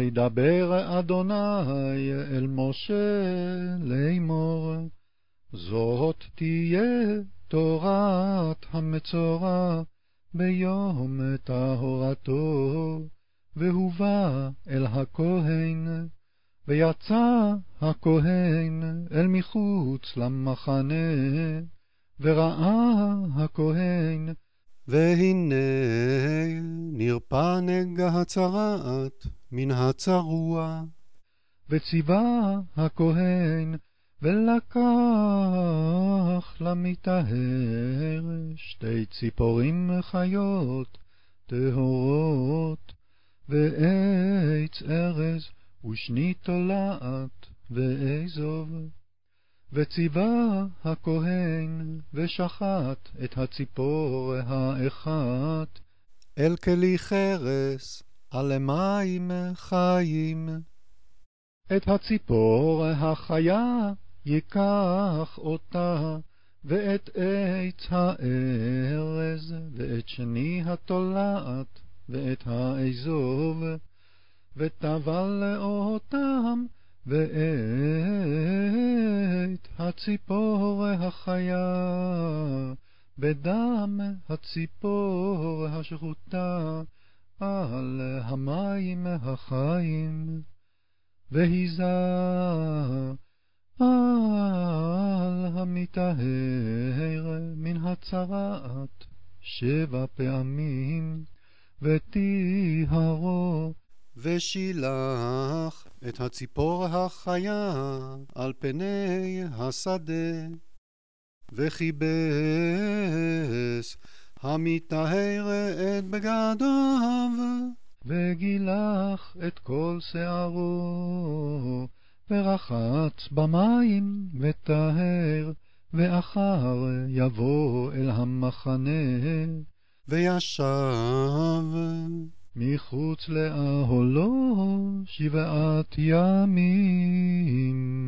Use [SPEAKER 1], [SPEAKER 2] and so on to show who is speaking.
[SPEAKER 1] וידבר אדוני אל משה לאמור, זאת תהיה תורת המצורע ביום טהרתו, והובא אל הכהן, ויצא הכהן אל מחוץ למחנה, וראה הכהן,
[SPEAKER 2] והנה נרפא נגע הצרעת מן הצרוע.
[SPEAKER 1] וציווה הכהן, ולקח למטהר 2 ציפורים חיות טהורות, ועץ ארז, ושני תולעת, ואזוב. וציווה הכהן, ושחט את הציפור האחת
[SPEAKER 2] אל כלי חרס, על מים חיים.
[SPEAKER 1] את הציפור החיה ייקח אותה, ואת עץ הארז, ואת שני התולעת, ואת האזוב, וטבל אותם, ואת הציפור החיה, בדם הציפור השחוטה, על המים החיים. והיזה על המטהר מן הצרעת 7 פעמים, וטיהרו.
[SPEAKER 2] ושילח את הציפור החיה על פני השדה, וכיבס המטהר את בגדיו,
[SPEAKER 1] וגילח את כל שערו, ורחץ במים וטהר, ואחר יבוא אל המחנה,
[SPEAKER 2] וישב
[SPEAKER 1] מחוץ לאהלו 7 ימים.